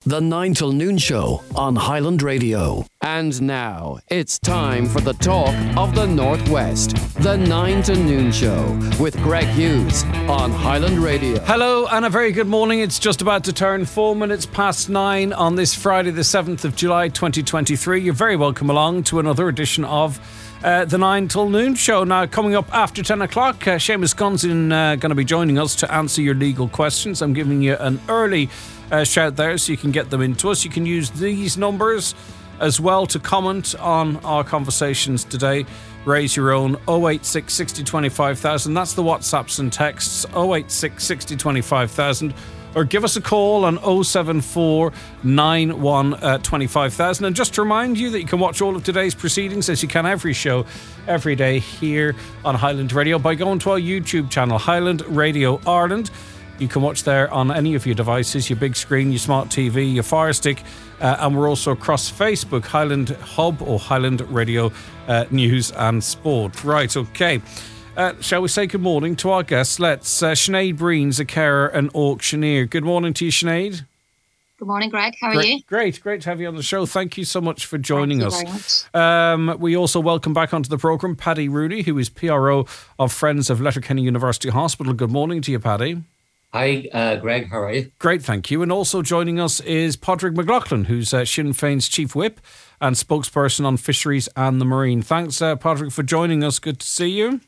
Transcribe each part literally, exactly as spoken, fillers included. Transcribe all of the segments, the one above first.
The nine till noon show on Highland Radio. And now it's time for the talk of the Northwest. The nine to noon show with Greg Hughes on Highland Radio. Hello and a very good morning. It's just about to turn four minutes past nine on this Friday the seventh of July twenty twenty-three. You're very welcome along to another edition of Uh, the nine till noon show. Now, coming up after ten o'clock, uh, Seamus Gunson uh, going to be joining us to answer your legal questions. I'm giving you an early uh, shout there so you can get them into us. You can use these numbers as well to comment on our conversations today. Raise your own oh eight six, sixty, twenty-five thousand. That's the WhatsApps and texts, oh eight six, sixty, twenty-five thousand. Or give us a call on oh seven four, nine one, twenty-five thousand. And just to remind you that you can watch all of today's proceedings, as you can every show, every day here on Highland Radio, by going to our YouTube channel, Highland Radio Ireland. You can watch there on any of your devices, your big screen, your smart T V, your Fire Stick. Uh, and we're also across Facebook, Highland Hub or Highland Radio uh, News and Sport. Right, okay. Uh, shall we say good morning to our guests? Let's, uh, Sinead Breen's a carer and auctioneer. Good morning to you, Sinead. Good morning, Greg. How are great, you? Great, great to have you on the show. Thank you so much for joining Thank us. you very much. Um, we also welcome back onto the programme Paddy Rooney, who is P R O of Friends of Letterkenny University Hospital. Good morning to you, Paddy. Hi, uh, Greg. How are you? Great, thank you. And also joining us is Padraig McLaughlin, who's uh, Sinn Féin's Chief Whip and spokesperson on Fisheries and the Marine. Thanks, uh, Padraig, for joining us. Good to see you.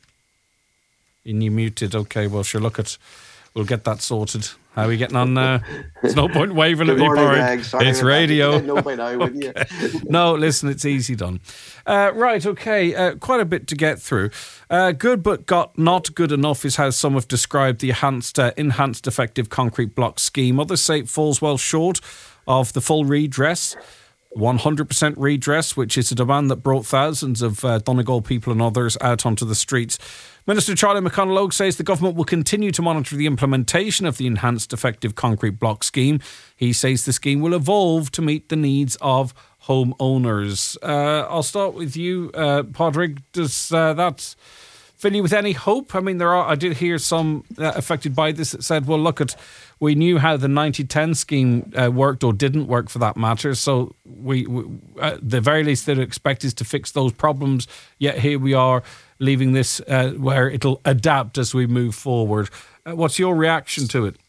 And you muted. Okay, well, sure, look at, we'll get that sorted. How are we getting on now? There's no point waving at me, Padraig. It's radio. You'd know by now, wouldn't you? No, listen, it's easy done. Uh, right, okay, uh, quite a bit to get through. Uh, good but got not good enough is how some have described the enhanced, uh, enhanced effective concrete block scheme. Others say it falls well short of the full redress. one hundred percent redress, which is a demand that brought thousands of uh, Donegal people and others out onto the streets. Minister Charlie McConalogue says the government will continue to monitor the implementation of the enhanced effective concrete block scheme. He says the scheme will evolve to meet the needs of homeowners. Uh, I'll start with you, uh, Padraig. Does uh, that fill you with any hope? I mean, there are. I did hear some uh, affected by this that said, well, look, at we knew how the ninety ten scheme uh, worked or didn't work for that matter. So we, we at the very least they'd expect is to fix those problems. Yet here we are leaving this uh, where it'll adapt as we move forward. Uh, what's your reaction to it?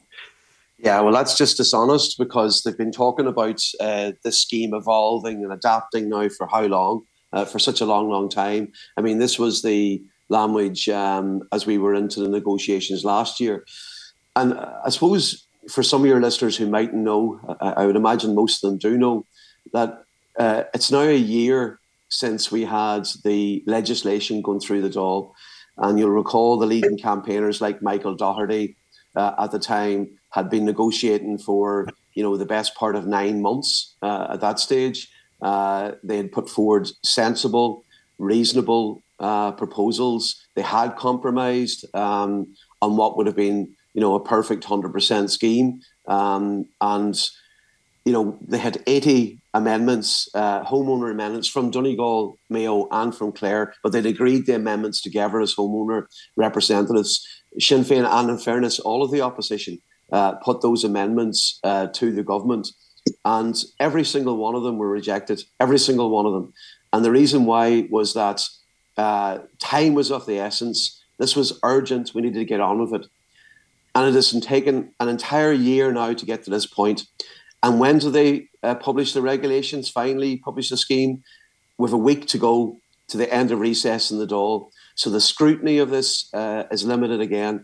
Yeah, well, that's just dishonest because they've been talking about uh, this scheme evolving and adapting now for how long? Uh, for such a long, long time. I mean, this was the language um, as we were into the negotiations last year. And uh, I suppose for some of your listeners who mightn't know, I, I would imagine most of them do know, that uh, it's now a year since we had the legislation going through the Dáil. And you'll recall the leading campaigners like Michael Doherty uh, at the time had been negotiating for, you know, the best part of nine months uh, at that stage. Uh, they had put forward sensible, reasonable uh, proposals. They had compromised um, on what would have been, you know, a perfect one hundred percent scheme. Um, and, you know, they had eighty amendments, uh, homeowner amendments from Donegal, Mayo and from Clare, but they'd agreed the amendments together as homeowner representatives. Sinn Féin and, in fairness, all of the opposition uh, put those amendments uh, to the government. And every single one of them were rejected, every single one of them. And the reason why was that uh, time was of the essence. This was urgent. We needed to get on with it. And it has taken an entire year now to get to this point. And when do they uh, publish the regulations, finally publish the scheme? With a week to go to the end of recess in the Dáil. So the scrutiny of this uh, is limited again.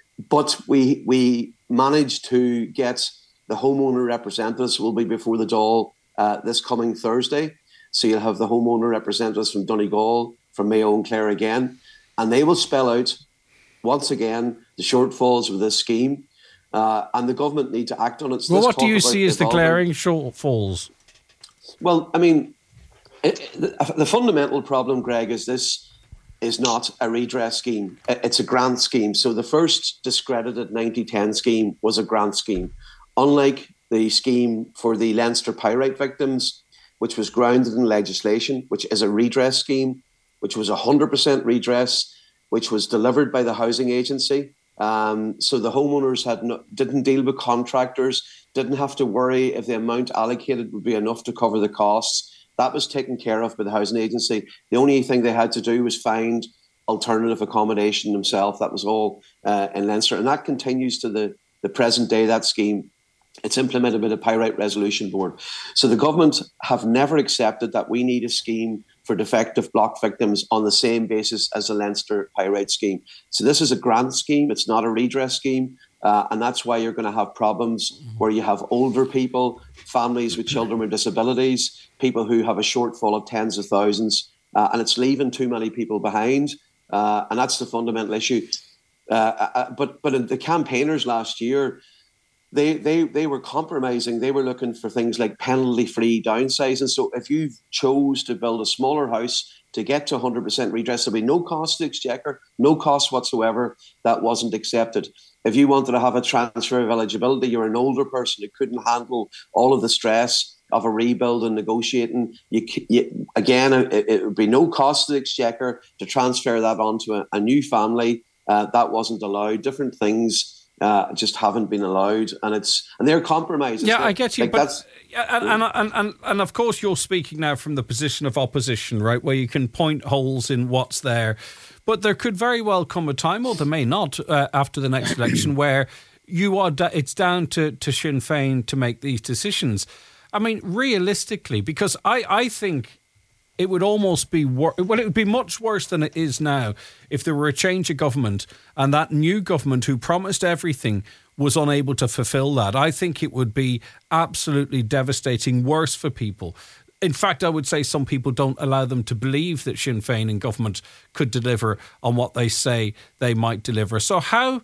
But we we managed to get the homeowner representatives will be before the Dáil uh, this coming Thursday. So you'll have the homeowner representatives from Donegal, from Mayo and Clare again, and they will spell out, once again, the shortfalls of this scheme, uh, and the government need to act on it. So well, what do you see as the glaring shortfalls? Well, I mean, it, the, the fundamental problem, Greg, is this is not a redress scheme. It's a grant scheme. So the first discredited ninety ten scheme was a grant scheme. Unlike the scheme for the Leinster pyrite victims, which was grounded in legislation, which is a redress scheme, which was one hundred percent redress, which was delivered by the housing agency, Um, so the homeowners had no, didn't deal with contractors, didn't have to worry if the amount allocated would be enough to cover the costs. That was taken care of by the housing agency. The only thing they had to do was find alternative accommodation themselves. That was all uh, in Leinster. And that continues to the, the present day, that scheme. It's implemented by the Pyrite Resolution Board. So the government have never accepted that we need a scheme for defective block victims on the same basis as the Leinster Pyrite scheme. So this is a grant scheme. It's not a redress scheme. Uh, and that's why you're going to have problems where you have older people, families with children with disabilities, people who have a shortfall of tens of thousands, uh, and it's leaving too many people behind. Uh, and that's the fundamental issue. Uh, uh, but but the campaigners last year, they they they were compromising. They were looking for things like penalty-free downsizing. So if you chose to build a smaller house to get to one hundred percent redress, there'll be no cost to Exchequer, no cost whatsoever. That wasn't accepted. If you wanted to have a transfer of eligibility, you're an older person who couldn't handle all of the stress of a rebuild and negotiating. You, you, again, it, it would be no cost to the Exchequer to transfer that onto a, a new family. Uh, that wasn't allowed. Different things uh, just haven't been allowed, and it's and they're compromises. Yeah, they're, I get you, like but that's, and, and and and and of course you're speaking now from the position of opposition, right, where you can point holes in what's there. But there could very well come a time, or there may not, uh, after the next election, where you are. Da- it's down to, to Sinn Féin to make these decisions. I mean, realistically, because I, I think it would almost be wor- well, it would be much worse than it is now if there were a change of government and that new government who promised everything was unable to fulfil that. I think it would be absolutely devastating, worse for people. In fact, I would say some people don't allow them to believe that Sinn Féin in government could deliver on what they say they might deliver. So how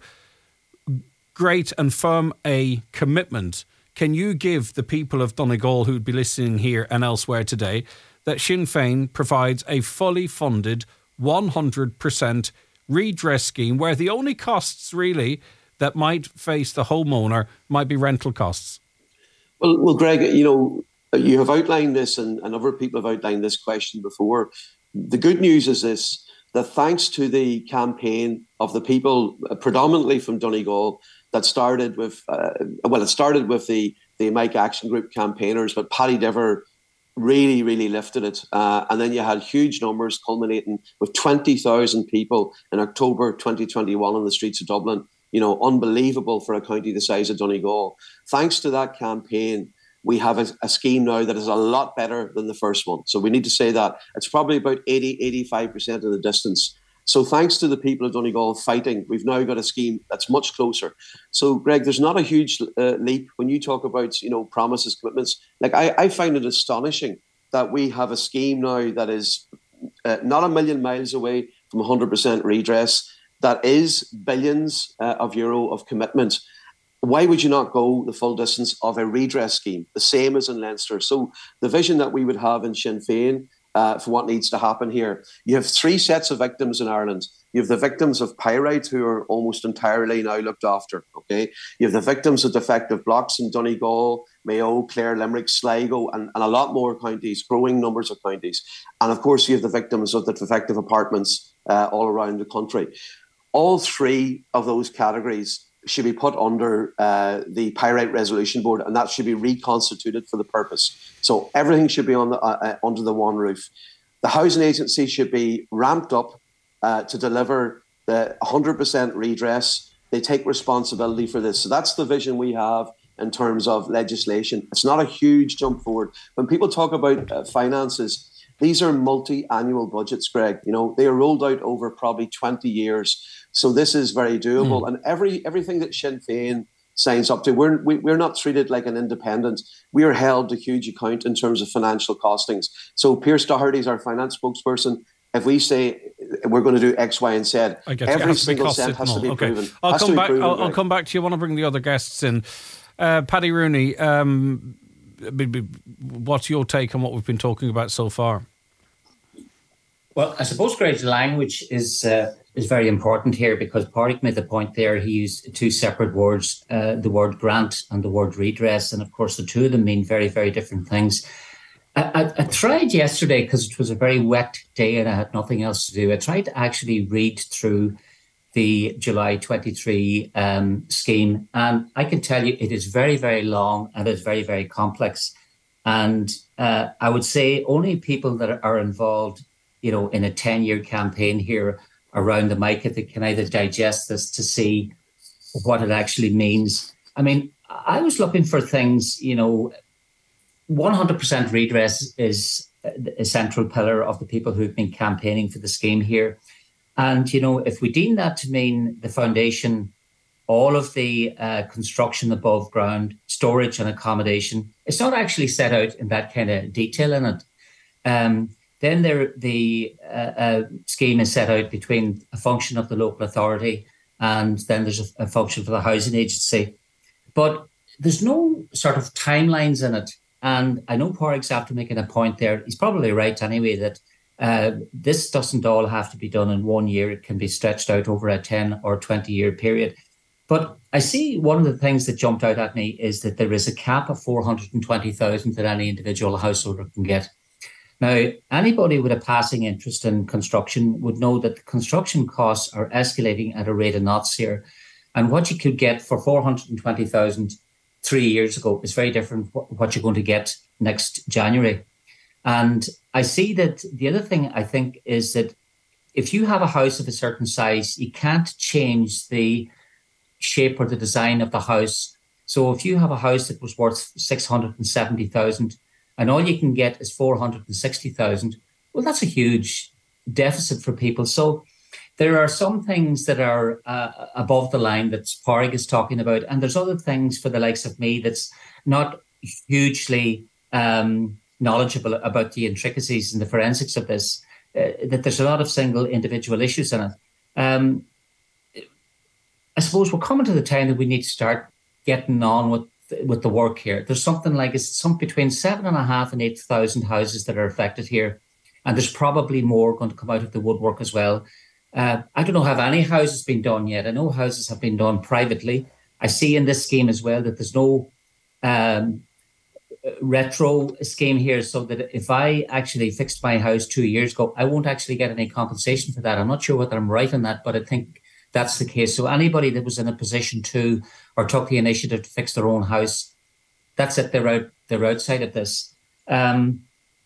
great and firm a commitment can you give the people of Donegal who'd be listening here and elsewhere today that Sinn Féin provides a fully funded one hundred percent redress scheme where the only costs really that might face the homeowner might be rental costs? Well, well, Greg, you know, you have outlined this and, and other people have outlined this question before. The good news is this, that thanks to the campaign of the people, uh, predominantly from Donegal, that started with, uh, well, it started with the, the Mike Action Group campaigners, but Paddy Diver really, really lifted it. Uh, and then you had huge numbers culminating with twenty thousand people in October twenty twenty-one on the streets of Dublin. You know, unbelievable for a county the size of Donegal. Thanks to that campaign, we have a, a scheme now that is a lot better than the first one. So we need to say that. It's probably about eighty, eighty-five percent of the distance. So thanks to the people of Donegal fighting, we've now got a scheme that's much closer. So, Greg, there's not a huge uh, leap when you talk about, you know, promises, commitments. Like, I, I find it astonishing that we have a scheme now that is uh, not a million miles away from one hundred percent redress, that is billions uh, of euro of commitment. Why would you not go the full distance of a redress scheme, the same as in Leinster? So the vision that we would have in Sinn Féin uh, for what needs to happen here, you have three sets of victims in Ireland. You have the victims of pyrite who are almost entirely now looked after, okay? You have the victims of defective blocks in Donegal, Mayo, Clare, Limerick, Sligo, and, and a lot more counties, growing numbers of counties. And of course, you have the victims of the defective apartments uh, all around the country. All three of those categories should be put under uh, the Pyrite Resolution Board, and that should be reconstituted for the purpose. So everything should be on the, uh, uh, under the one roof. The housing agency should be ramped up uh, to deliver the one hundred percent redress. They take responsibility for this. So that's the vision we have in terms of legislation. It's not a huge jump forward. When people talk about uh, finances, these are multi-annual budgets, Greg. You know, they are rolled out over probably twenty years. So this is very doable. Mm. And every everything that Sinn Féin signs up to, we're, we, we're not treated like an independent. We are held to huge account in terms of financial costings. So Pierce Doherty is our finance spokesperson. If we say we're going to do X, Y, and Z, every single cent has to be okay. proven. I'll come back. Proven, I'll, right? I'll come back to you. I want to bring the other guests in. Uh, Paddy Rooney, um, what's your take on what we've been talking about so far? Well, I suppose Greg's language is uh, is very important here, because Pádraig made the point there. He used two separate words, uh, the word grant and the word redress. And of course, the two of them mean very, very different things. I, I, I tried yesterday, because it was a very wet day and I had nothing else to do. I tried to actually read through the July twenty-three um, scheme. And I can tell you it is very, very long and it's very, very complex. And uh, I would say only people that are involved, you know, in a ten-year campaign here around the mic that can either digest this to see what it actually means. I mean, I was looking for things, you know, one hundred percent redress is a central pillar of the people who've been campaigning for the scheme here. And, you know, if we deem that to mean the foundation, all of the uh, construction above ground, storage and accommodation, it's not actually set out in that kind of detail in it. Um, then there, the uh, uh, scheme is set out between a function of the local authority and then there's a, a function for the housing agency. But there's no sort of timelines in it. And I know Pádraig's after making a point there. He's probably right anyway, that uh, this doesn't all have to be done in one year. It can be stretched out over a ten or twenty year period. But I see one of the things that jumped out at me is that there is a cap of four hundred twenty thousand that any individual householder can get. Now, anybody with a passing interest in construction would know that the construction costs are escalating at a rate of knots here. And what you could get for four hundred twenty thousand three years ago is very different from what you're going to get next January. And I see that the other thing I think is that if you have a house of a certain size, you can't change the shape or the design of the house. So if you have a house that was worth six hundred seventy thousand and all you can get is four hundred sixty thousand, well, that's a huge deficit for people. So there are some things that are uh, above the line that Pádraig is talking about, and there's other things for the likes of me that's not hugely um, knowledgeable about the intricacies and the forensics of this, uh, that there's a lot of single individual issues in it. Um, I suppose we're coming to the time that we need to start getting on with with the work here. There's something like it's some between seven and a half and eight thousand houses that are affected here, and there's probably more going to come out of the woodwork as well. Uh, I don't know have any houses been done yet. I know houses have been done privately. I see in this scheme as well that there's no um, retro scheme here, so that if I actually fixed my house two years ago, I won't actually get any compensation for that. I'm not sure whether I'm right on that, but I think that's the case. So anybody that was in a position to or took the initiative to fix their own house, that's it. They're out. They're outside of this. Um,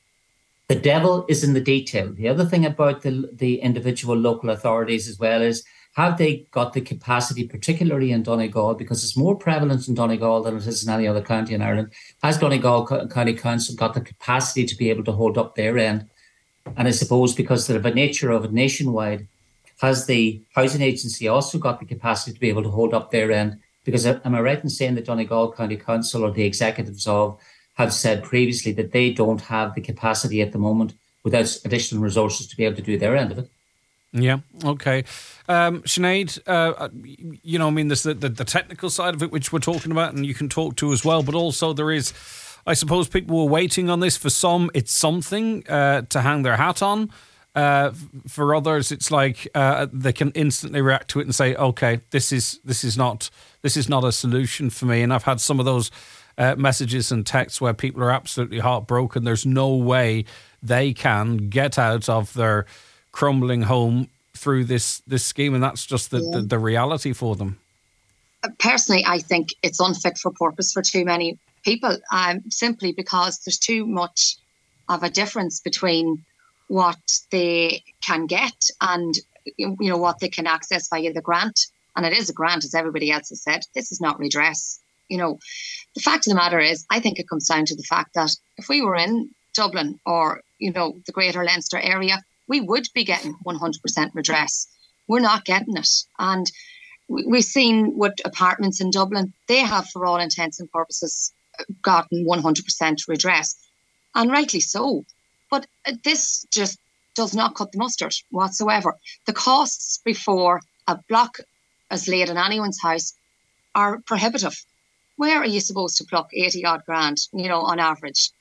the devil is in the detail. The other thing about the the individual local authorities as well is, have they got the capacity, particularly in Donegal, because it's more prevalent in Donegal than it is in any other county in Ireland? Has Donegal County Council got the capacity to be able to hold up their end? And I suppose because of the nature of it nationwide, has the housing agency also got the capacity to be able to hold up their end? Because am I right in saying that Donegal County Council or the executives of have said previously that they don't have the capacity at the moment without additional resources to be able to do their end of it? Yeah, okay. Um, Sinead, uh, you know, I mean, there's the, the, the technical side of it, which we're talking about, and you can talk to as well, but also there is, I suppose people were waiting on this. For some, it's something uh, to hang their hat on. Uh, for others, it's like uh, they can instantly react to it and say, "Okay, this is this is not this is not a solution for me." And I've had some of those uh, messages and texts where people are absolutely heartbroken. There's no way they can get out of their crumbling home through this this scheme, and that's just the, yeah. the, the reality for them. Personally, I think it's unfit for purpose for too many people, um, simply because there's too much of a difference between what they can get and, you know, what they can access via the grant. And it is a grant, as everybody else has said. This is not redress. You know, the fact of the matter is, I think it comes down to the fact that if we were in Dublin or, you know, the greater Leinster area, we would be getting one hundred percent redress. We're not getting it. And we've seen with apartments in Dublin, they have, for all intents and purposes, gotten one hundred percent redress. And rightly so. But this just does not cut the mustard whatsoever. The costs before a block is laid in anyone's house are prohibitive. Where are you supposed to pluck eighty odd grand, you know, on average,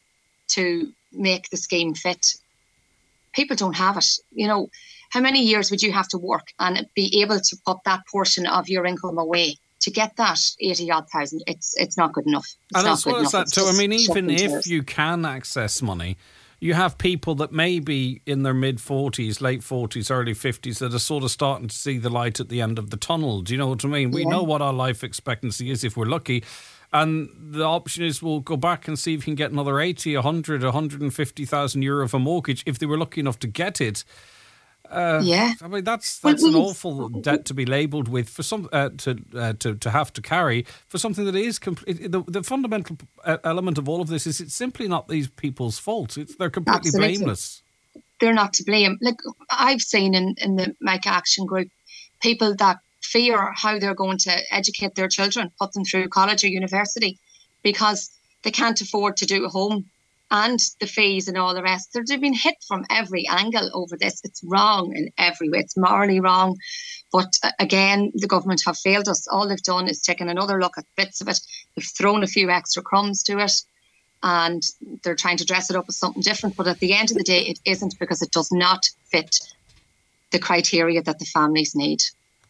to make the scheme fit? People don't have it. You know, how many years would you have to work and be able to put that portion of your income away to get that eighty odd thousand? It's it's not good enough. It's and not as well good as enough. that, too, I mean, even if you can access money, you have people that may be in their mid-forties, late forties, early fifties that are sort of starting to see the light at the end of the tunnel. Do you know what I mean? We yeah. know what our life expectancy is if we're lucky. And the option is we'll go back and see if you can get another eighty, one hundred, one hundred fifty thousand euro of a mortgage if they were lucky enough to get it. Uh, yeah, I mean that's that's well, an awful debt to be labelled with for some uh, to uh, to to have to carry for something that is complete. The, the fundamental element of all of this is it's simply not these people's fault. It's they're completely Absolutely. blameless. They're not to blame. Like I've seen in in the Make Action group, people that fear how they're going to educate their children, put them through college or university, because they can't afford to do a home. And the fees and all the rest. They've been hit from every angle over this. It's wrong in every way. It's morally wrong. But uh, again, the government have failed us. All they've done is taken another look at bits of it. They've thrown a few extra crumbs to it. And they're trying to dress it up as something different. But at the end of the day, it isn't, because it does not fit the criteria that the families need.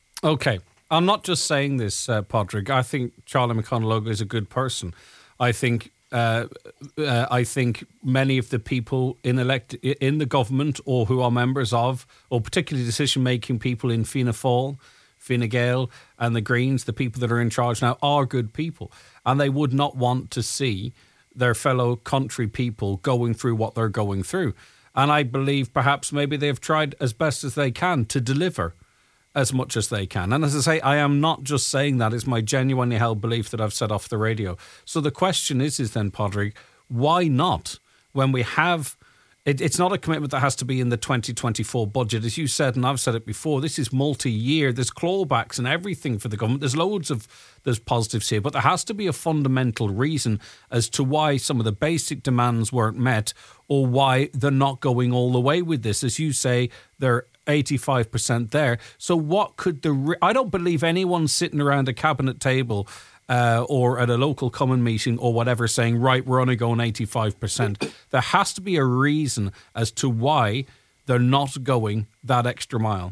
OK. I'm not just saying this, uh, Padraig. I think Charlie McConalogue is a good person. I think... Uh, uh, I think many of the people in elect in the government or who are members of, or particularly decision-making people in Fianna Fáil, Fine Gael and the Greens, the people that are in charge now, are good people. And they would not want to see their fellow country people going through what they're going through. And I believe perhaps maybe they've tried as best as they can to deliver as much as they can. And as I say, I am not just saying that. It's my genuinely held belief that I've said off the radio. So the question is, is then, Padraig, why not? When we have... It, it's not a commitment that has to be in the twenty twenty-four budget. As you said, and I've said it before, this is multi-year. There's clawbacks and everything for the government. There's loads of there's positives here. But there has to be a fundamental reason as to why some of the basic demands weren't met, or why they're not going all the way with this. As you say, they're eighty-five percent there. So what could the... Re- I don't believe anyone sitting around a cabinet table uh, or at a local common meeting or whatever saying, right, we're only going eighty-five percent. There has to be a reason as to why they're not going that extra mile.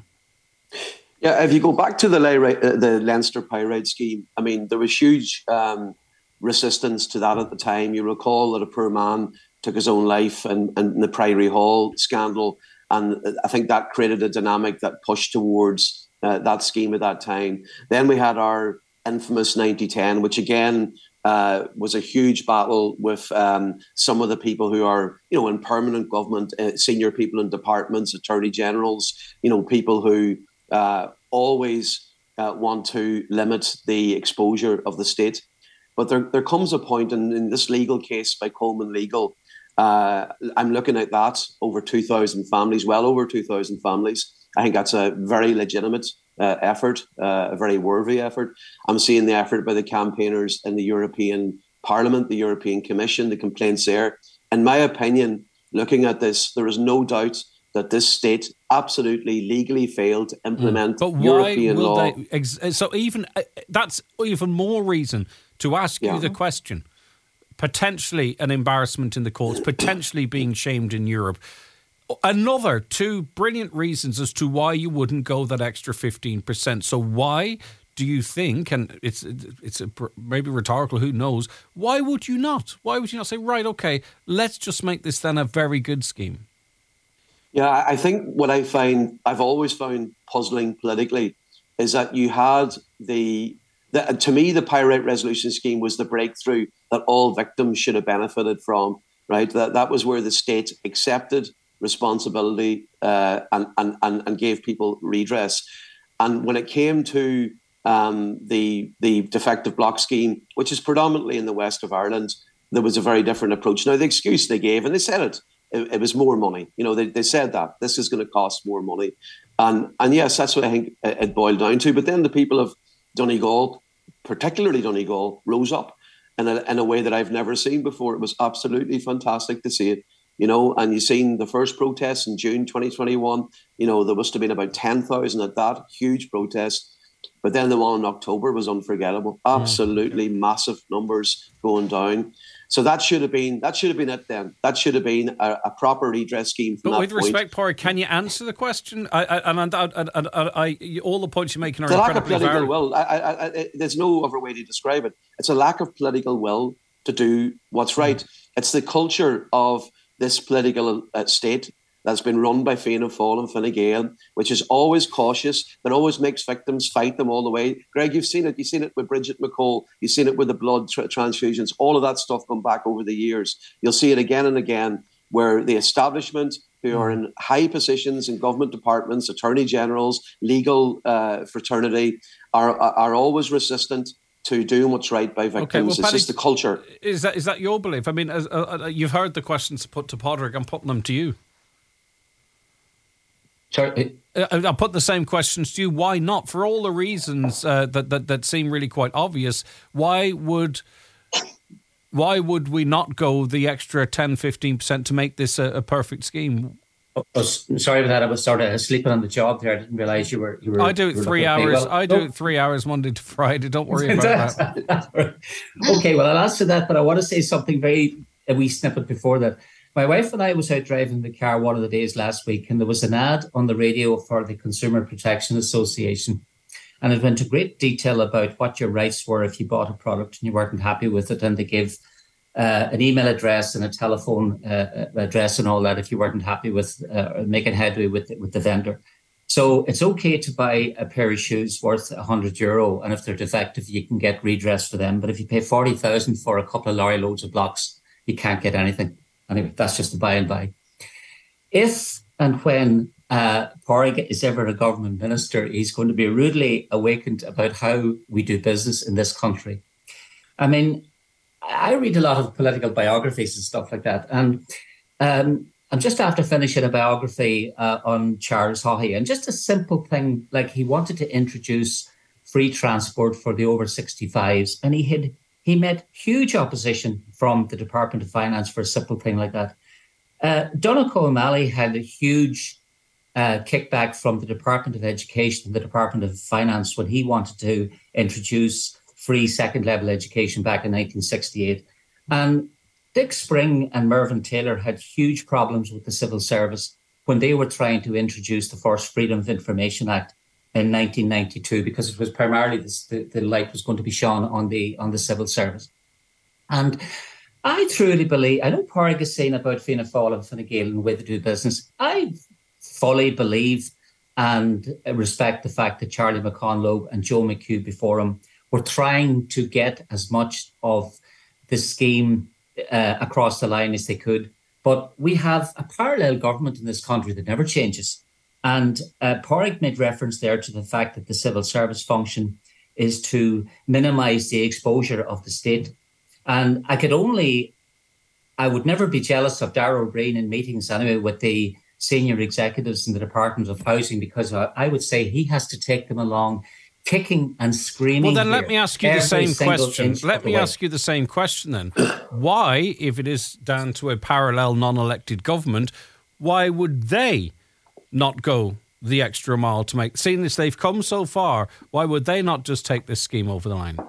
Yeah, if you go back to the, Le- the Leinster Pyrite scheme, I mean, there was huge um, resistance to that at the time. You recall that a poor man took his own life in, in the Priory Hall scandal. And I think that created a dynamic that pushed towards uh, that scheme at that time. Then we had our infamous ninety ten, which again uh, was a huge battle with um, some of the people who are, you know, in permanent government, uh, senior people in departments, attorney generals, you know, people who uh, always uh, want to limit the exposure of the state. But there, there comes a point in, in this legal case by Coleman Legal. Uh, I'm looking at that over two thousand families, well over two thousand families. I think that's a very legitimate uh, effort, uh, a very worthy effort. I'm seeing the effort by the campaigners in the European Parliament, the European Commission, the complaints there. In my opinion, looking at this, there is no doubt that this state absolutely legally failed to implement mm. but why European will law. They ex- so even uh, that's even more reason to ask yeah. you the question. Potentially an embarrassment in the courts, potentially being shamed in Europe. Another two brilliant reasons as to why you wouldn't go that extra fifteen percent. So why do you think, and it's it's a, maybe rhetorical, who knows, why would you not? Why would you not say, right, okay, let's just make this then a very good scheme? Yeah, I think what I find, I've always found puzzling politically, is that you had the... The, to me, the Pyrite Resolution Scheme was the breakthrough that all victims should have benefited from, right? That that was where the state accepted responsibility uh, and, and, and, and gave people redress. And when it came to um, the, the defective block scheme, which is predominantly in the west of Ireland, there was a very different approach. Now, the excuse they gave, and they said it, it, it was more money. You know, they, they said that this is going to cost more money. And, and yes, that's what I think it boiled down to. But then the people of Donegal, particularly Donegal, rose up in a, in a way that I've never seen before. It was absolutely fantastic to see it, you know, and you've seen the first protest in June twenty twenty-one, you know, there must have been about ten thousand at that, huge protest. But then the one in October was unforgettable, absolutely mm-hmm. massive numbers going down. So that should have been that should have been it then. That should have been a, a proper redress scheme. From but that with point. respect, Paul, can you answer the question? I, I, and I, I, I, I, all the points you're making are the lack of incredibly political valid. will. I, I, I, there's no other way to describe it. It's a lack of political will to do what's right. Mm. It's the culture of this political uh, state that's been run by Fianna Fáil and Fine Gael, which is always cautious, that always makes victims fight them all the way. Greg, you've seen it. You've seen it with Bridget McCall. You've seen it with the blood tra- transfusions. All of that stuff come back over the years. You'll see it again and again, where the establishment, who are in high positions in government departments, attorney generals, legal uh, fraternity, are are always resistant to doing what's right by victims. Okay, well, it's Paddy, just the culture. Is that is that your belief? I mean, as, uh, you've heard the questions put to Padraig. I'm putting them to you. Sorry, I'll put the same questions to you. Why not? For all the reasons uh, that, that that seem really quite obvious, why would why would we not go the extra ten, fifteen percent to make this a, a perfect scheme? Oh, sorry about that. I was sort of sleeping on the job there. I didn't realise you were. You were. I do it three hours. Well, I do no. it three hours Monday to Friday. Don't worry about that. Okay, well, I'll answer that, but I want to say something very a wee snippet before that. My wife and I was out driving the car one of the days last week, and there was an ad on the radio for the Consumer Protection Association, and it went into great detail about what your rights were if you bought a product and you weren't happy with it, and they give uh, an email address and a telephone uh, address and all that if you weren't happy with uh, making headway with with the vendor. So it's okay to buy a pair of shoes worth one hundred euro, and if they're defective, you can get redress for them. But if you pay forty thousand for a couple of lorry loads of blocks, you can't get anything. Anyway, that's just the by and by. If and when uh, Padraig is ever a government minister, he's going to be rudely awakened about how we do business in this country. I mean, I read a lot of political biographies and stuff like that. And um, I'm just after finishing a biography uh, on Charles Haughey. And just a simple thing, like he wanted to introduce free transport for the over sixty-fives. And he had He met huge opposition from the Department of Finance for a simple thing like that. Uh, Donegal O'Malley had a huge uh, kickback from the Department of Education and the Department of Finance when he wanted to introduce free second-level education back in nineteen sixty-eight. And Dick Spring and Mervyn Taylor had huge problems with the civil service when they were trying to introduce the first Freedom of Information Act in nineteen ninety-two, because it was primarily this, the, the light was going to be shone on the on the civil service. And I truly believe, I know Padraig is saying about Fianna Fáil and Fine Gael and the way they do business. I fully believe and respect the fact that Charlie McConlogue and Joe McHugh before him were trying to get as much of the scheme uh, across the line as they could. But we have a parallel government in this country that never changes. And uh, Padraig made reference there to the fact that the civil service function is to minimise the exposure of the state. And I could only, I would never be jealous of Darragh O'Brien in meetings anyway with the senior executives in the Department of Housing, because I, I would say he has to take them along kicking and screaming. Well, then here, let me ask you the same question. Let me ask you the same question then. Why, if it is down to a parallel non-elected government, why would they not go the extra mile to make, seeing as they've come so far, why would they not just take this scheme over the line?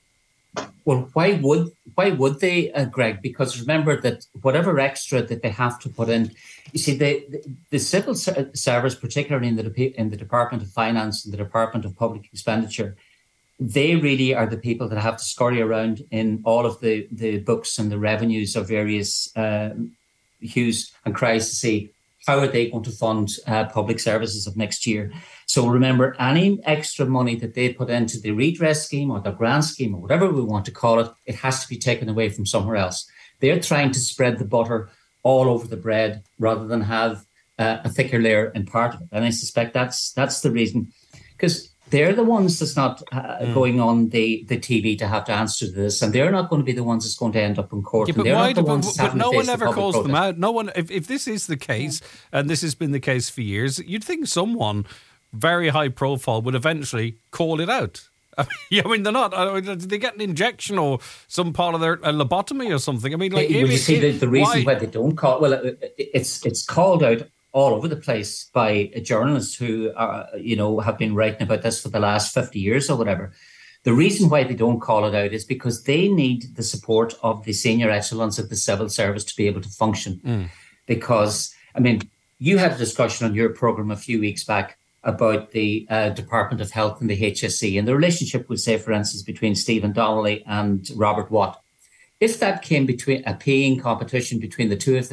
Well, why would why would they, uh, Greg? Because remember that whatever extra that they have to put in, you see, the the, the civil service, particularly in the in the Department of Finance and the Department of Public Expenditure, they really are the people that have to scurry around in all of the, the books and the revenues of various uh, hues and cries to see how are they going to fund uh, public services of next year. So remember, any extra money that they put into the redress scheme or the grant scheme or whatever we want to call it, it has to be taken away from somewhere else. They're trying to spread the butter all over the bread rather than have uh, a thicker layer in part of it. And I suspect that's that's the reason, because they're the ones that's not uh, mm. going on the, the T V to have to answer to this, and they're not going to be the ones that's going to end up in court. Yeah, but they're why not the do, ones but, but no one ever calls protest. them out. No one. If, if this is the case, and this has been the case for years, you'd think someone very high profile would eventually call it out. I mean, I mean they're not. I mean, did they get an injection or some part of their a lobotomy or something? I mean, like, well, if, you see if, the, the reason why? why they don't call well, it, it's it's called out all over the place by journalists who are, you know, have been writing about this for the last fifty years or whatever. The reason why they don't call it out is because they need the support of the senior echelons of the civil service to be able to function. Mm. Because, I mean, you had a discussion on your programme a few weeks back about the uh, Department of Health and the H S E and the relationship, we'll say, for instance, between Stephen Donnelly and Robert Watt. If that came between a paying competition between the two of them,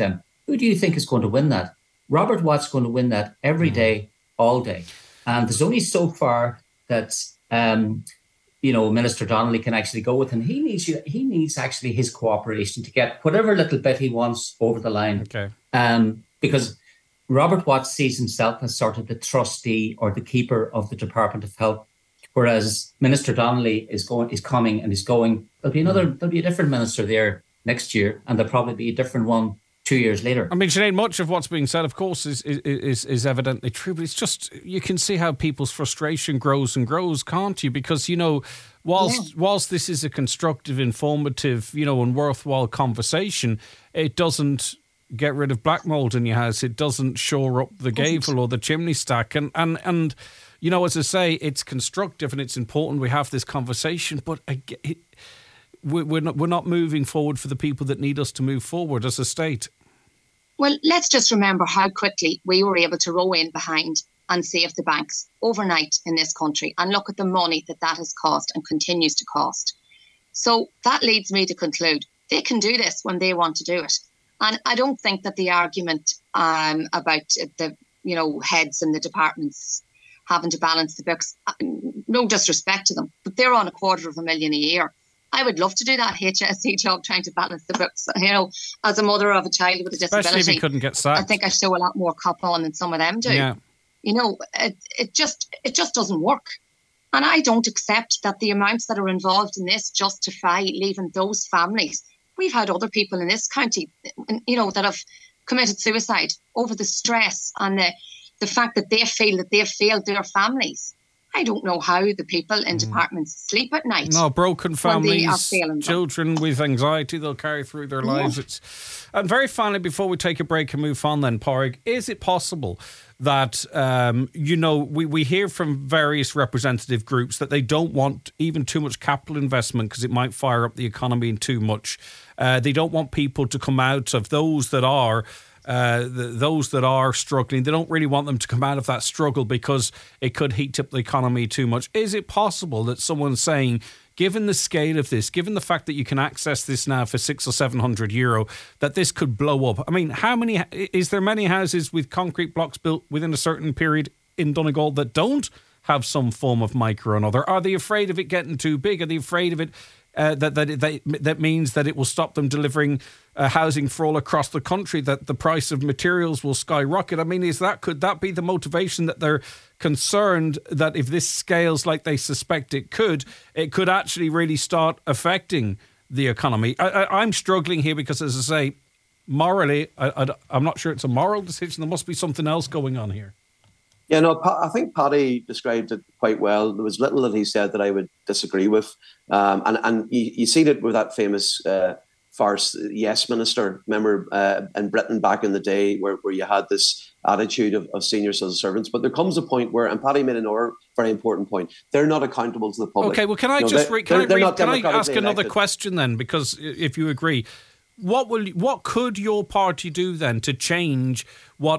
who do you think is going to win that? Robert Watt's going to win that every day, all day. And there's only so far that, um, you know, Minister Donnelly can actually go with, and he needs you, he needs actually his cooperation to get whatever little bit he wants over the line. Okay. Um, because Robert Watt sees himself as sort of the trustee or the keeper of the Department of Health, whereas Minister Donnelly is going, is coming and is going. There'll be another, there'll be a different minister there next year, and there'll probably be a different one two years later. I mean, Sinead, much of what's being said, of course, is, is is evidently true, but it's just, you can see how people's frustration grows and grows, can't you? Because, you know, whilst yeah. whilst this is a constructive, informative, you know, and worthwhile conversation, it doesn't get rid of black mold in your house. It doesn't shore up the gable or the chimney stack. And, and, and you know, as I say, it's constructive and it's important we have this conversation, but it, we're not, we're not moving forward for the people that need us to move forward as a state. Well, let's just remember how quickly we were able to row in behind and save the banks overnight in this country, and look at the money that that has cost and continues to cost. So that leads me to conclude they can do this when they want to do it. And I don't think that the argument um, about the, you know, heads in the departments having to balance the books, no disrespect to them, but they're on a quarter of a million a year. I would love to do that H S E job, trying to balance the books. You know, as a mother of a child with a disability, especially if you couldn't get sacked, I think I show a lot more cop on than some of them do. Yeah. You know, it, it just it just doesn't work. And I don't accept that the amounts that are involved in this justify leaving those families. We've had other people in this county, you know, that have committed suicide over the stress and the, the fact that they feel that they've failed their families. I don't know how the people in departments sleep at night. No, broken families, children with anxiety, they'll carry through their lives. Yeah. It's, and very finally, before we take a break and move on then, Pádraig, is it possible that, um, you know, we, we hear from various representative groups that they don't want even too much capital investment because it might fire up the economy too much. Uh, they don't want people to come out of those that are Uh, the, those that are struggling, they don't really want them to come out of that struggle because it could heat up the economy too much. Is it possible that someone's saying, given the scale of this, given the fact that you can access this now for six or seven hundred euro, that this could blow up? I mean, how many, is there many houses with concrete blocks built within a certain period in Donegal that don't have some form of micro or another? Are they afraid of it getting too big? Are they afraid of it Uh, that that that that means that it will stop them delivering uh, housing for all across the country? That the price of materials will skyrocket. I mean, is that could that be the motivation, that they're concerned that if this scales like they suspect it could, it could actually really start affecting the economy? I, I, I'm struggling here because, as I say, morally, I, I, I'm not sure it's a moral decision. There must be something else going on here. Yeah, no, I think Paddy described it quite well. There was little that he said that I would disagree with. Um, and and you, you see it with that famous uh, farce, Yes Minister, remember, uh, in Britain back in the day, where, where you had this attitude of, of senior civil servants. But there comes a point where, and Paddy made another very important point, they're not accountable to the public. Okay, well, can I you know, just re- can, they're, I, re- they're can I ask another elected. question then? Because if you agree, what will what could your party do then to change what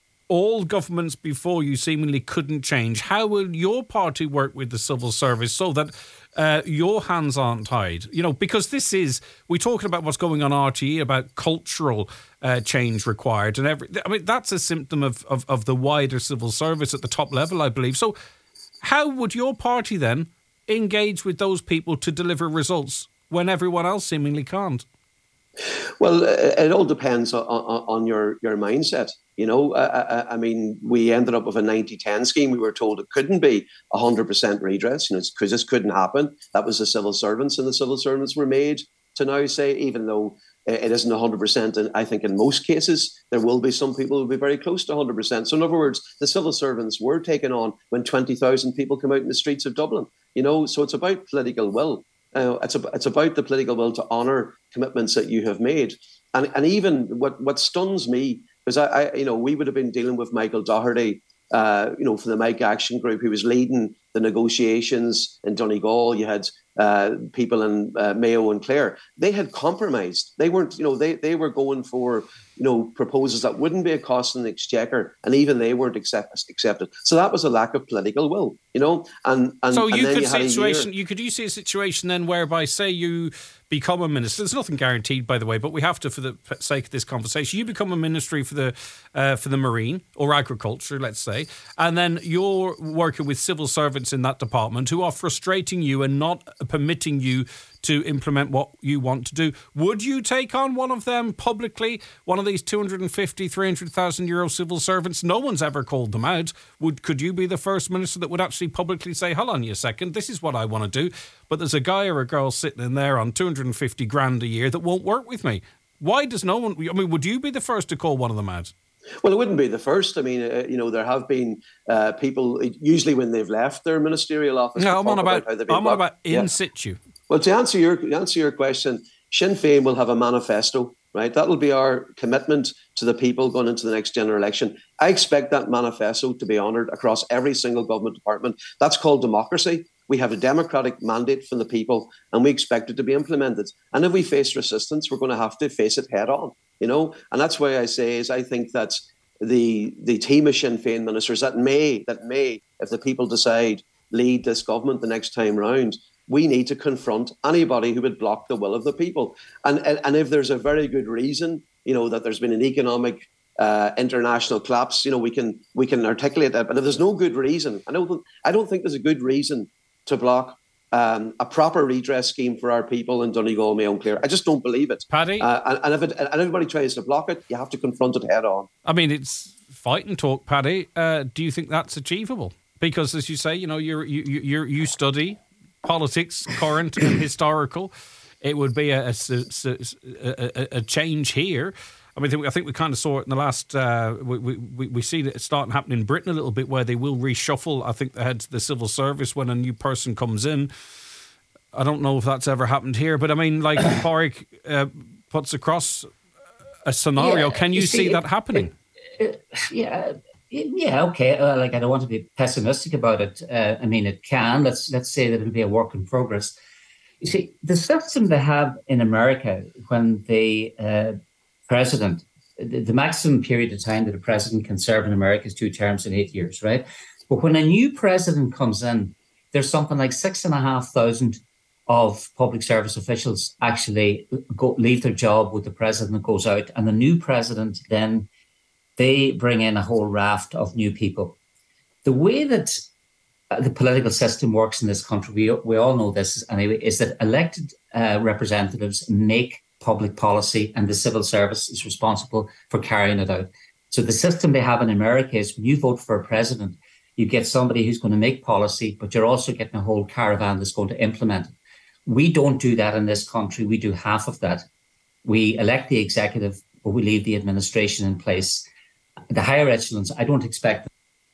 all governments before you seemingly couldn't change? How will your party work with the civil service so that uh, your hands aren't tied? You know, because this is, we're talking about what's going on R T E, about cultural uh, change required and every. I mean, that's a symptom of, of, of the wider civil service at the top level, I believe. So how would your party then engage with those people to deliver results when everyone else seemingly can't? Well, it all depends on, on, on your, your mindset. You know, I, I mean, we ended up with a ninety ten scheme. We were told it couldn't be one hundred percent redress, you know, because this couldn't happen. That was the civil servants, and the civil servants were made to now say, even though it isn't one hundred percent, and I think in most cases, there will be some people who will be very close to one hundred percent. So in other words, the civil servants were taken on when twenty thousand people come out in the streets of Dublin. You know, so it's about political will. Uh, it's, a, it's about the political will to honour commitments that you have made. And and even what, what stuns me, because I, I, you know, we would have been dealing with Michael Doherty, uh, you know, for the Mike Action Group, who was leading the negotiations in Donegal. You had uh, people in uh, Mayo and Clare. They had compromised. They weren't, you know, they, they were going for, you know, proposals that wouldn't be a cost in the exchequer, and even they weren't accept, accepted. So that was a lack of political will, you know. And, and so you and then could you see had a a situation. year, you could you see a situation then whereby, say, you become a minister. There's nothing guaranteed, by the way, but we have to, for the sake of this conversation, you become a ministry for the uh, for the marine or agriculture, let's say, and then you're working with civil servants in that department who are frustrating you and not permitting you to implement what you want to do. Would you take on one of them publicly, one of these two hundred fifty, three hundred thousand euro civil servants? No one's ever called them out. Would Could you be the first minister that would actually publicly say, hold on a second, this is what I want to do, but there's a guy or a girl sitting in there on two hundred fifty grand a year that won't work with me? Why does no one, I mean, would you be the first to call one of them out? Well, it wouldn't be the first. I mean, uh, you know, there have been uh, people, usually when they've left their ministerial office. No, I'm on about, about I'm on about in yeah. situ. Well, to answer your answer your question, Sinn Féin will have a manifesto, right? That'll be our commitment to the people going into the next general election. I expect that manifesto to be honoured across every single government department. That's called democracy. We have a democratic mandate from the people, and we expect it to be implemented. And if we face resistance, we're going to have to face it head on, you know. And that's why I say is I think that the the team of Sinn Féin ministers that may that may, if the people decide, lead this government the next time round, we need to confront anybody who would block the will of the people. And, and, and if there's a very good reason, you know, that there's been an economic uh, international collapse, you know, we can we can articulate that. But if there's no good reason, I don't, I don't think there's a good reason to block um, a proper redress scheme for our people in Donegal, Mayo and Clare. I just don't believe it. Paddy? Uh, and, and, if it, and everybody tries to block it, you have to confront it head on. I mean, it's fight and talk, Paddy. Uh, do you think that's achievable? Because, as you say, you know, you're, you you you study politics, current and historical. It would be a, a, a, a change here. I mean, I think we kind of saw it in the last. Uh, we, we we see it starting to happen in Britain a little bit, where they will reshuffle. I think the heads of the civil service when a new person comes in. I don't know if that's ever happened here, but I mean, like Pádraig uh, puts across a scenario. Yeah, Can you, you see, see that happening? It, it, yeah. Yeah, okay. Uh, like I don't want to be pessimistic about it. Uh, I mean, it can. Let's let's say that it'll be a work in progress. You see, the system they have in America when the uh, president, the, the maximum period of time that a president can serve in America is two terms in eight years, right? But when a new president comes in, there's something like six and a half thousand of public service officials actually go, leave their job with the president that goes out, and the new president then. They bring in a whole raft of new people. The way that uh, the political system works in this country, we, we all know this anyway, is that elected uh, representatives make public policy and the civil service is responsible for carrying it out. So the system they have in America is when you vote for a president, you get somebody who's going to make policy, but you're also getting a whole caravan that's going to implement it. We don't do that in this country. We do half of that. We elect the executive, but we leave the administration in place. The higher echelons, I don't expect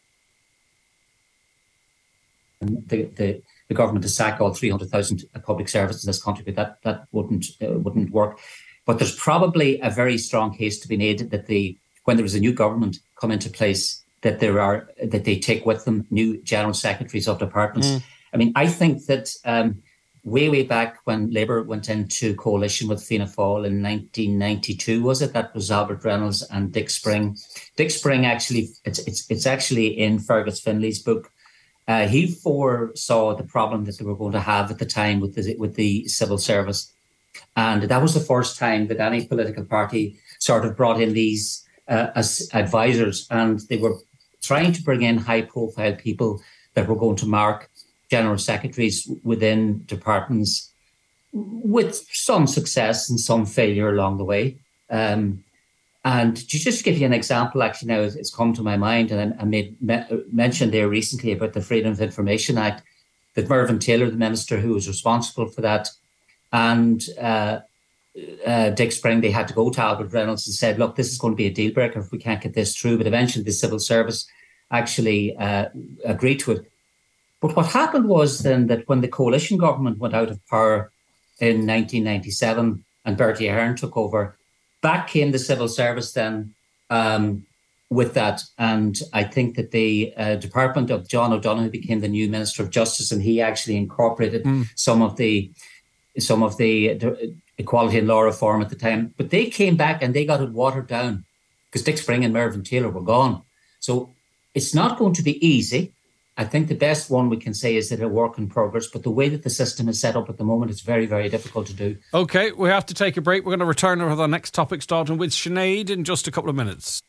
the, the, the government to sack all three hundred thousand public servants in this country, but that, that wouldn't uh, wouldn't work. But there's probably a very strong case to be made that the when there is a new government come into place, that there are that they take with them new general secretaries of departments. Mm. I mean, I think that um, way, way back when Labour went into coalition with Fianna Fáil in nineteen ninety-two, was it? That was Albert Reynolds and Dick Spring. Dick Spring actually, it's it's it's actually in Fergus Finlay's book. Uh, he foresaw the problem that they were going to have at the time with the with the civil service, and that was the first time that any political party sort of brought in these uh, as advisors, and they were trying to bring in high-profile people that were going to mark general secretaries within departments with some success and some failure along the way. Um, and to just give you an example, actually now it's come to my mind, and I made me, mentioned there recently about the Freedom of Information Act, that Mervyn Taylor, the minister who was responsible for that, and uh, uh, Dick Spring, they had to go to Albert Reynolds and said, look, this is going to be a deal breaker if we can't get this through. But eventually the civil service actually uh, agreed to it. But what happened was then that when the coalition government went out of power in nineteen ninety-seven and Bertie Ahern took over, back came the civil service then um, with that. And I think that the uh, department of John O'Donoghue became the new Minister of Justice, and he actually incorporated mm. some of the some of the, the equality and law reform at the time. But they came back and they got it watered down because Dick Spring and Mervyn Taylor were gone. So it's not going to be easy. I think the best one we can say is that a work in progress, but the way that the system is set up at the moment, it's very, very difficult to do. OK, we have to take a break. We're going to return with our next topic, starting with Sinead in just a couple of minutes.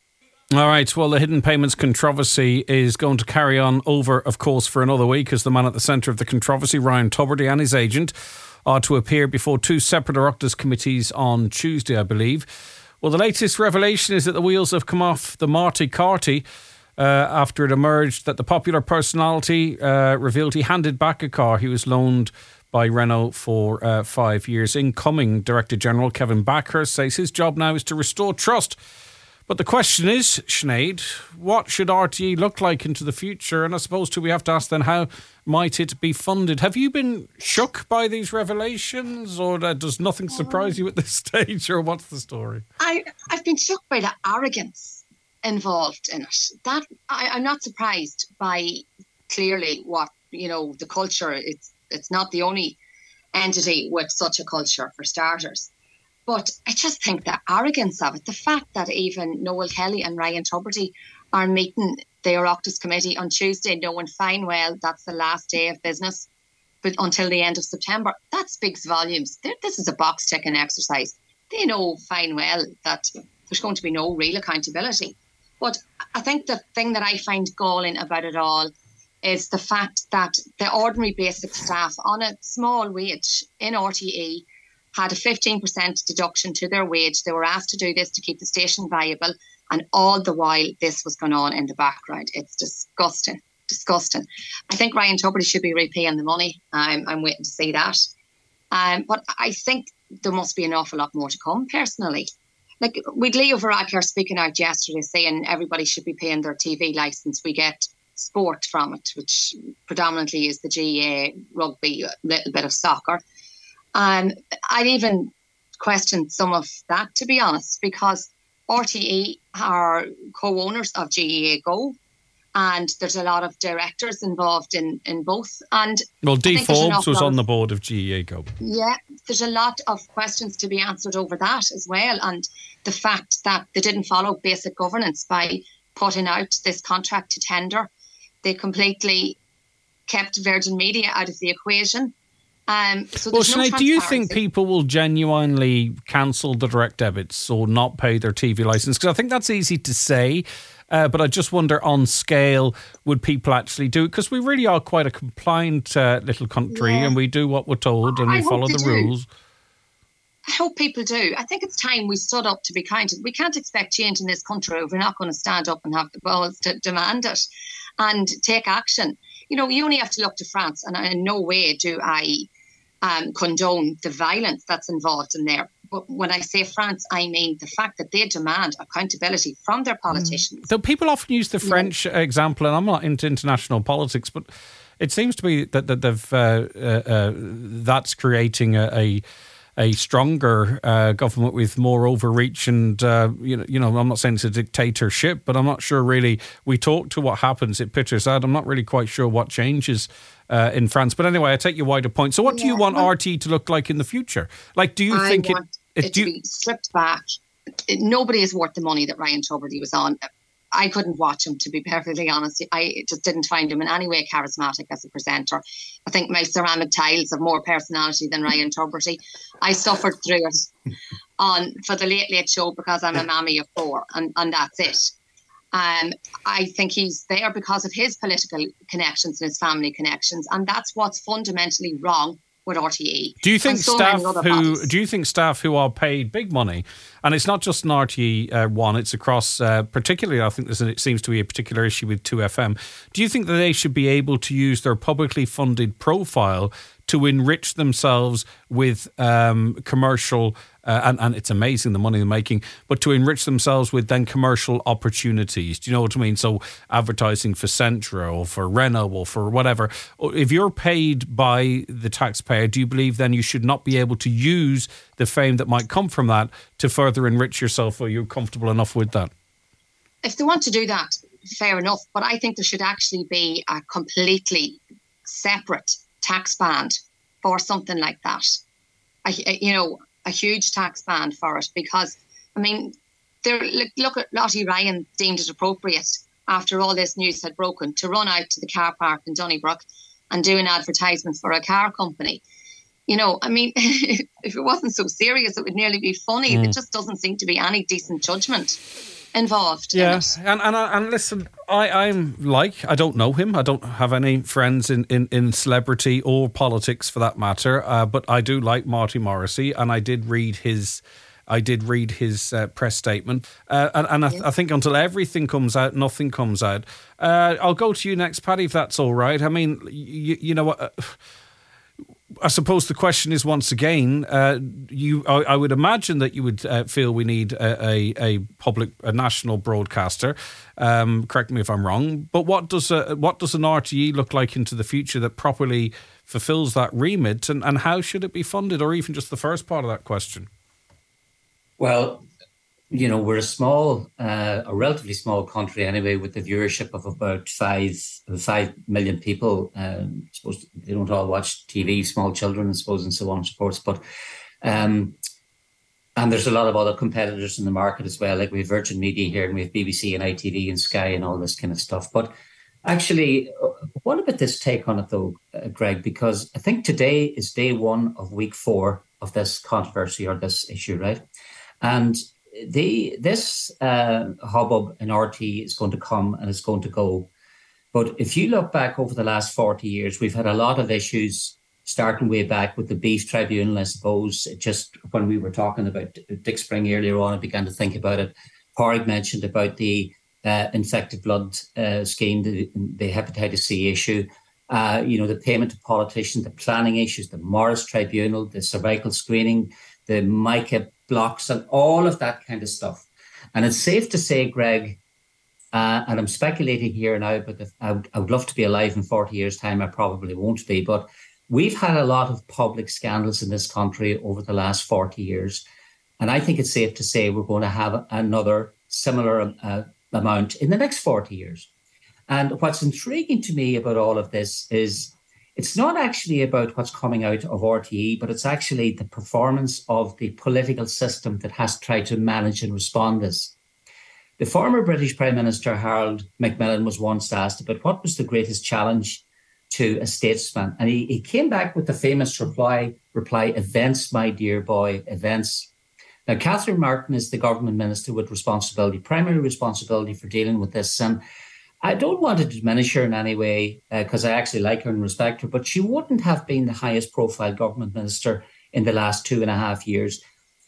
All right, well, the hidden payments controversy is going to carry on over, of course, for another week, as the man at the centre of the controversy, Ryan Tubridy, and his agent are to appear before two separate Oireachtas committees on Tuesday, I believe. Well, the latest revelation is that the wheels have come off the Marty Carty uh, after it emerged that the popular personality uh, revealed he handed back a car he was loaned by Renault for uh, five years. Incoming Director General Kevin Backhurst says his job now is to restore trust. But the question is, Sinead, what should R T E look like into the future? And I suppose, too, we have to ask then, how might it be funded? Have you been shook by these revelations, or uh, does nothing surprise you at this stage, or what's the story? I, I've been shook by the arrogance involved in it. That I, I'm not surprised by clearly what, you know, the culture. It's, it's not the only entity with such a culture, for starters. But I just think the arrogance of it, the fact that even Noel Kelly and Ryan Tubridy are meeting the Oireachtas committee on Tuesday, knowing fine well that's the last day of business, but until the end of September, that speaks volumes. This is a box ticking exercise. They know fine well that there's going to be no real accountability. But I think the thing that I find galling about it all is the fact that the ordinary basic staff on a small wage in R T E had a fifteen percent deduction to their wage. They were asked to do this to keep the station viable, and all the while this was going on in the background. It's disgusting, disgusting. I think Ryan Tubridy should be repaying the money. I'm, I'm waiting to see that. Um, but I think there must be an awful lot more to come, personally. Like, with Leo Varadkar speaking out yesterday saying everybody should be paying their T V licence. We get sport from it, which predominantly is the G A A, rugby, a little bit of soccer. Um, I'd even questioned some of that, to be honest, because R T E are co-owners of G E A Go, and there's a lot of directors involved in, in both. And well, Dee Forbes was on the board of G E A Go. Yeah, there's a lot of questions to be answered over that as well, and the fact that they didn't follow basic governance by putting out this contract to tender. They completely kept Virgin Media out of the equation. Um, so well, no Sinead, do you think people will genuinely cancel the direct debits or not pay their T V licence? Because I think that's easy to say, uh, but I just wonder on scale, would people actually do it? Because we really are quite a compliant uh, little country, yeah. and we do what we're told and I we follow the do. rules. I hope people do. I think it's time we stood up to be counted. We can't expect change in this country if we're not going to stand up and have the balls to demand it and take action. You know, you only have to look to France, and in no way do I um, condone the violence that's involved in there. But when I say France, I mean the fact that they demand accountability from their politicians. Mm. Though people often use the French yeah. example, and I'm not into international politics, but it seems to be that, that they've uh, uh, uh, that's creating a, a a stronger uh, government with more overreach, and uh, you know, you know, I'm not saying it's a dictatorship, but I'm not sure really. We talk to what happens, it pictures out. I'm not really quite sure what changes uh, in France. But anyway, I take your wider point. So, what yeah, do you want well, R T E to look like in the future? Like, do you I think want it, it, it to you, be stripped back? It, nobody is worth the money that Ryan Tubridy was on. I couldn't watch him, to be perfectly honest. I just didn't find him in any way charismatic as a presenter. I think my ceramic tiles have more personality than Ryan Tubridy. I suffered through it on for the Late Late Show because I'm a mammy of four, and, and that's it. Um, I think he's there because of his political connections and his family connections, and that's what's fundamentally wrong with R T E. Do you think so staff who bodies. do you think staff who are paid big money, and it's not just an R T E uh, one, it's across uh, particularly I think there's a, it seems to be a particular issue with two F M. Do you think that they should be able to use their publicly funded profile to enrich themselves with um, commercial, uh, and, and it's amazing the money they're making, but to enrich themselves with then commercial opportunities? Do you know what I mean? So advertising for Centra or for Renault or for whatever. If you're paid by the taxpayer, do you believe then you should not be able to use the fame that might come from that to further enrich yourself, or you're comfortable enough with that? If they want to do that, fair enough. But I think there should actually be a completely separate tax band for something like that. I, you know, a huge tax band for it, because, I mean, there. Look at Lottie Ryan deemed it appropriate after all this news had broken, to run out to the car park in Donnybrook and do an advertisement for a car company. You know, I mean, if it wasn't so serious, it would nearly be funny. Mm. There just doesn't seem to be any decent judgment involved. Yeah, in it. and and and listen, I I'm like I don't know him. I don't have any friends in, in, in celebrity or politics for that matter. Uh, but I do like Marty Morrissey, and I did read his. I did read his uh, press statement, uh, and, and I, th- I think until everything comes out, nothing comes out. Uh, I'll go to you next, Paddy, if that's all right. I mean, you, you know what. Uh, I suppose the question is once again, uh, you. I, I would imagine that you would uh, feel we need a, a, a public, a national broadcaster. Um, correct me if I'm wrong. But what does a, what does an R T É look like into the future that properly fulfills that remit, and, and how should it be funded, or even just the first part of that question? Well, you know, we're a small, uh, a relatively small country anyway, with the viewership of about five, five million people. Um, I suppose they don't all watch T V, small children, I suppose, and so on and so forth. But, um, and there's a lot of other competitors in the market as well. Like we have Virgin Media here, and we have B B C and I T V and Sky and all this kind of stuff. But actually, what about this take on it though, uh, Greg? Because I think today is day one of week four of this controversy or this issue, right? And the this uh, hubbub in R T is going to come and it's going to go. But if you look back over the last forty years, we've had a lot of issues starting way back with the Beef Tribunal, I suppose. Just when we were talking about Dick Spring earlier on, I began to think about it. Pádraig mentioned about the uh, infected blood uh, scheme, the, the hepatitis C issue, uh, you know, the payment to politicians, the planning issues, the Morris Tribunal, the cervical screening, the MICA blocks and all of that kind of stuff. And it's safe to say, Greg, uh, and I'm speculating here now, but if I, would, I would love to be alive in forty years' time. I probably won't be. But we've had a lot of public scandals in this country over the last forty years. And I think it's safe to say we're going to have another similar uh, amount in the next forty years. And what's intriguing to me about all of this is it's not actually about what's coming out of R T É, but it's actually the performance of the political system that has tried to manage and respond to this. The former British Prime Minister Harold Macmillan was once asked about what was the greatest challenge to a statesman. And he, he came back with the famous reply, reply, events, my dear boy, events. Now, Catherine Martin is the government minister with responsibility, primary responsibility for dealing with this. And I don't want to diminish her in any way because uh, I actually like her and respect her, but she wouldn't have been the highest profile government minister in the last two and a half years.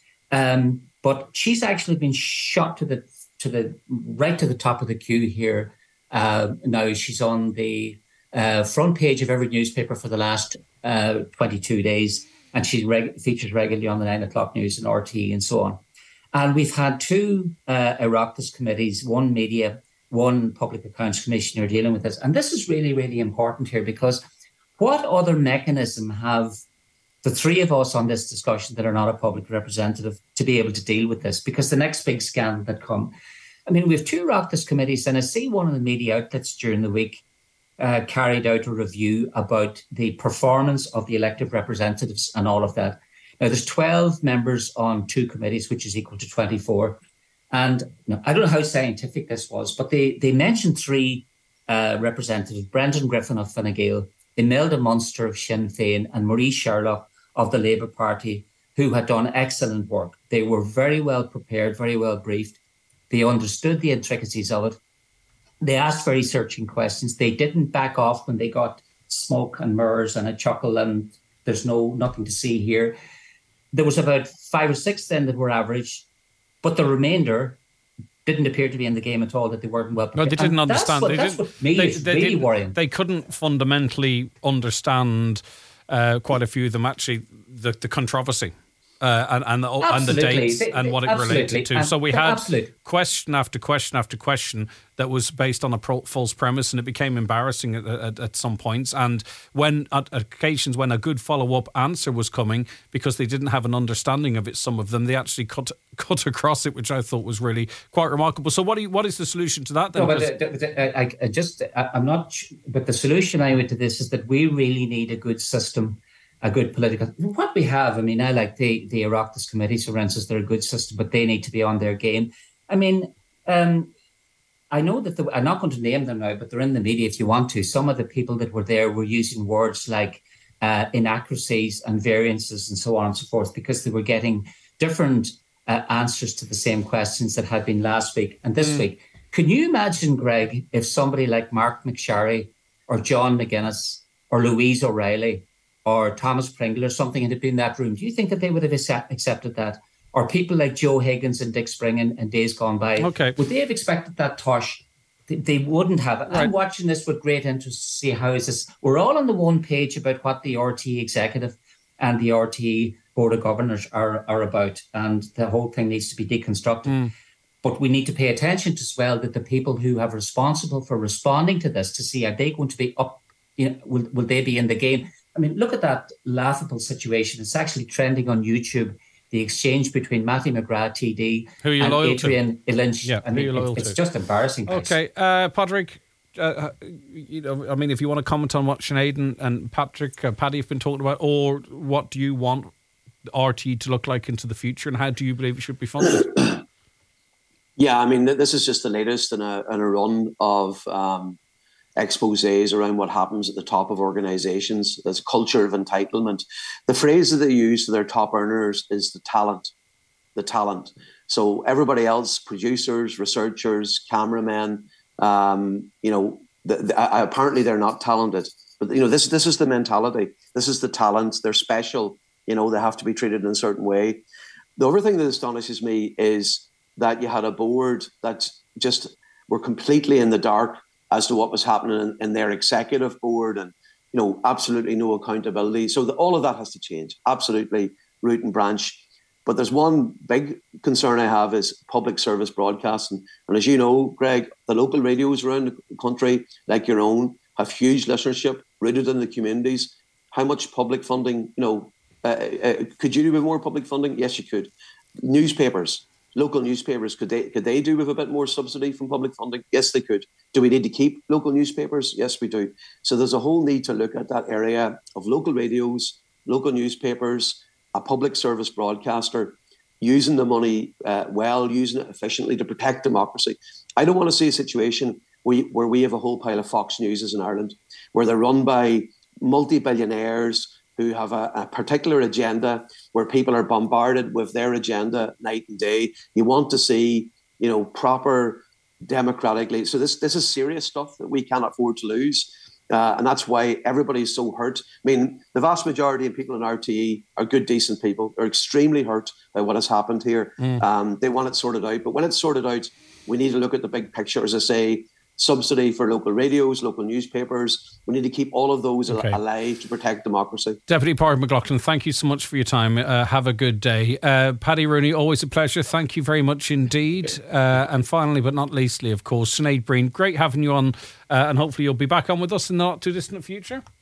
Um, but she's actually been shot to the to the right to the top of the queue here. Uh, now she's on the uh, front page of every newspaper for the last uh, twenty-two days, and she reg- features regularly on the nine o'clock news and R T É and so on. And we've had two uh, Oireachtas committees, one media, one Public Accounts Commissioner dealing with this. And this is really, really important here because what other mechanism have the three of us on this discussion that are not a public representative to be able to deal with this? Because the next big scandal that come, I mean, we have two Oireachtas committees, and I see one of the media outlets during the week uh, carried out a review about the performance of the elected representatives and all of that. Now, there's twelve members on two committees, which is equal to twenty-four. And you know, I don't know how scientific this was, but they, they mentioned three uh, representatives, Brendan Griffin of Fine Gael, Imelda Munster of Sinn Féin, and Marie Sherlock of the Labour Party, who had done excellent work. They were very well prepared, very well briefed. They understood the intricacies of it. They asked very searching questions. They didn't back off when they got smoke and mirrors and a chuckle and there's no nothing to see here. There was about five or six then that were average. But the remainder didn't appear to be in the game at all, that they weren't well prepared. No, they didn't and understand. That's what, they that's didn't, what me they, is they really worrying. They couldn't fundamentally understand, uh, quite a few of them, actually, the, the controversy. Uh, and and the, and the dates they, and what it absolutely. related to. And so we had absolutely. question after question after question that was based on a pro- false premise, and it became embarrassing at, at, at some points. And when at occasions when a good follow-up answer was coming, because they didn't have an understanding of it, some of them, they actually cut cut across it, which I thought was really quite remarkable. So what do you, what is the solution to that then? No, but the, the, I, I just I, I'm not. But the solution I would to this is that we really need a good system. A good political, what we have, I mean, I like the, the Oireachtas committees, for instance, they're a good system, but they need to be on their game. I mean, um, I know that the, I'm not going to name them now, but they're in the media if you want to. Some of the people that were there were using words like uh, inaccuracies and variances and so on and so forth, because they were getting different uh, answers to the same questions that had been last week and this mm. week. Can you imagine, Greg, if somebody like Mark McSharry or John McGuinness or Louise O'Reilly or Thomas Pringle or something had been in that room? Do you think that they would have accept, accepted that? Or people like Joe Higgins and Dick Spring in, in days gone by, okay. would they have expected that, Tosh? They, they wouldn't have. Right. I'm watching this with great interest to see how is this. We're all on the one page about what the R T E executive and the R T E Board of Governors are, are about, and the whole thing needs to be deconstructed. Mm. But we need to pay attention to as well that the people who have responsible for responding to this, to see are they going to be up, you know, will, will they be in the game? I mean, look at that laughable situation. It's actually trending on YouTube. The exchange between Matthew McGrath, T D, who are you and loyal Adrian to? Lynch. Yeah, I mean, it, it's just embarrassing. Okay, uh, Patrick, uh, you know, I mean, if you want to comment on what Sinead and, and Patrick, uh, Paddy have been talking about, or what do you want R T to look like into the future, and how do you believe it should be funded? Yeah, I mean, this is just the latest in a, in a run of um, exposés around what happens at the top of organisations. There's a culture of entitlement. The phrase that they use to their top earners is the talent, the talent. So everybody else, producers, researchers, cameramen, um, you know, the, the, uh, apparently they're not talented. But, you know, this this is the mentality. This is the talent. They're special. You know, they have to be treated in a certain way. The other thing that astonishes me is that you had a board that just were completely in the dark as to what was happening in, in their executive board, and, you know, absolutely no accountability. So the, all of that has to change, absolutely, root and branch. But there's one big concern I have is public service broadcasting. And as you know, Greg, the local radios around the country, like your own, have huge listenership, rooted in the communities. How much public funding, you know, uh, uh, could you do with more public funding? Yes, you could. Newspapers. Local newspapers, could they could they do with a bit more subsidy from public funding? Yes, they could. Do we need to keep local newspapers? Yes, we do. So there's a whole need to look at that area of local radios, local newspapers, a public service broadcaster, using the money uh, well, using it efficiently to protect democracy. I don't want to see a situation where, where we have a whole pile of Fox Newses in Ireland, where they're run by multi-billionaires who have a, a particular agenda, where people are bombarded with their agenda night and day. You want to see, you know, proper democratically. So this this is serious stuff that we can't afford to lose. Uh, and that's why everybody's so hurt. I mean, the vast majority of people in R T E are good, decent people. They're extremely hurt by what has happened here. Mm. Um, they want it sorted out. But when it's sorted out, we need to look at the big picture, as I say, subsidy for local radios, local newspapers. We need to keep all of those okay. alive to protect democracy. Deputy Pádraig McLaughlin, thank you so much for your time. Uh, have a good day. Uh, Paddy Rooney, always a pleasure. Thank you very much indeed. Uh, and finally, but not leastly, of course, Sinead Breen, great having you on. Uh, and hopefully you'll be back on with us in the not too distant future.